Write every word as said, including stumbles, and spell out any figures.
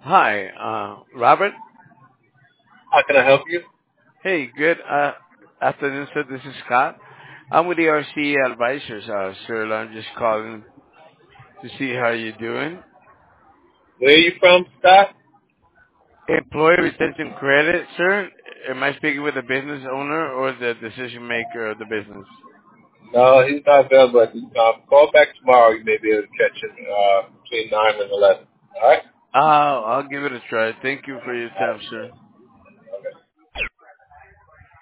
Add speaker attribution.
Speaker 1: Hi, uh, Robert.
Speaker 2: How can I help you?
Speaker 1: Hey, good uh, afternoon, sir. This is Scott. I'm with the R C Advisors, uh, sir. I'm just calling to see how you're doing.
Speaker 2: Where are you from, Scott?
Speaker 1: Employee retention credit, sir. Am I speaking with the business owner or the decision maker of the business?
Speaker 2: No, he's not available at this time. Call back tomorrow. You may be able to catch him uh, between nine and eleven. All right.
Speaker 1: Uh, I'll give it a try. Thank you for your
Speaker 2: All right.
Speaker 1: time, sir.